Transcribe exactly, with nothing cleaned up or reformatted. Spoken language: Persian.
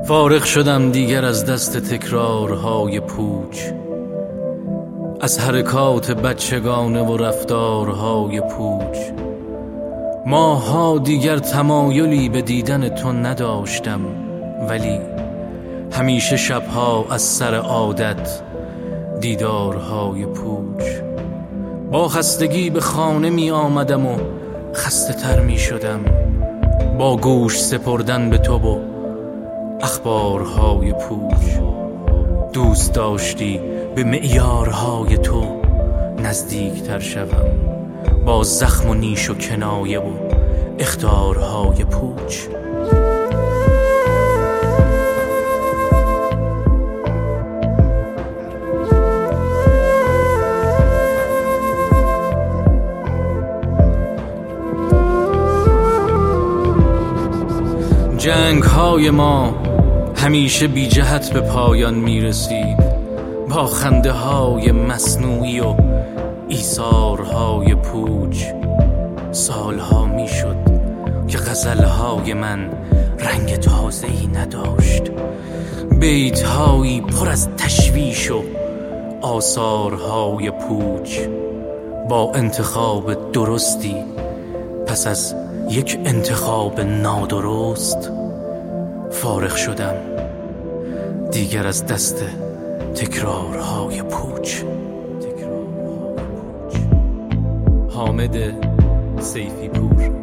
فارغ شدم دیگر از دست تکرارهای پوچ، از حرکات بچگانه و رفتارهای پوچ. ماها دیگر تمایلی به دیدن تو نداشتم، ولی همیشه شبها از سر عادت دیدارهای پوچ. با خستگی به خانه می آمدم و خسته تر می شدم، با گوش سپردن به تو و اخبارهای پوچ. دوست داشتی به معیارهای تو نزدیک تر شوم، با زخم و نیش و کنایه و اخطارهای پوچ. جنگ های ما همیشه بی جهت به پایان می رسید، با خنده های مصنوعی و ایثارهای پوچ. سالها می شد که غزلهای من رنگ تازه‌ای نداشت، بیتهایی پر از تشویش و آثارهای پوچ. با انتخاب درستی پس از یک انتخاب نادرست فارغ شدم دیگر از دست تکرارهای پوچ. حامد سیفی پور.